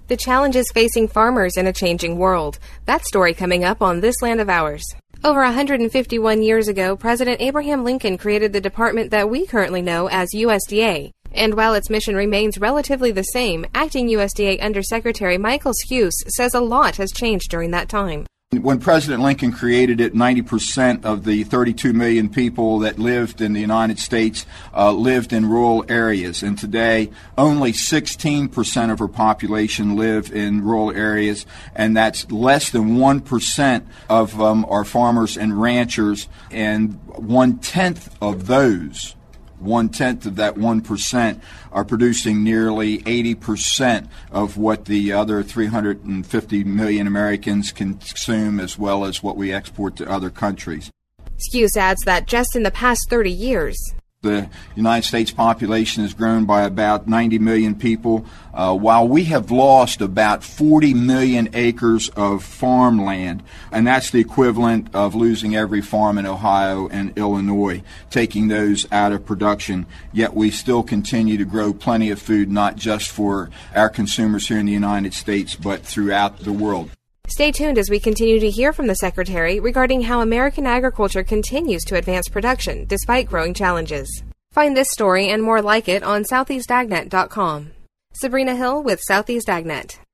The challenges facing farmers in a changing world. That story coming up on This Land of Ours. Over 151 years ago, President Abraham Lincoln created the department that we currently know as USDA. And while its mission remains relatively the same, acting USDA Undersecretary Michael Skuse says a lot has changed during that time. When President Lincoln created it, 90% of the 32 million people that lived in the United States lived in rural areas. And today, only 16% of our population live in rural areas, and that's less than 1% of our farmers and ranchers, and one-tenth of that 1% are producing nearly 80% of what the other 350 million Americans consume, as well as what we export to other countries. Skuse adds that just in the past 30 years, the United States population has grown by about 90 million people, while we have lost about 40 million acres of farmland, and that's the equivalent of losing every farm in Ohio and Illinois, taking those out of production. Yet we still continue to grow plenty of food, not just for our consumers here in the United States, but throughout the world. Stay tuned as we continue to hear from the Secretary regarding how American agriculture continues to advance production despite growing challenges. Find this story and more like it on SoutheastAgNet.com. Sabrina Hill with Southeast AgNet.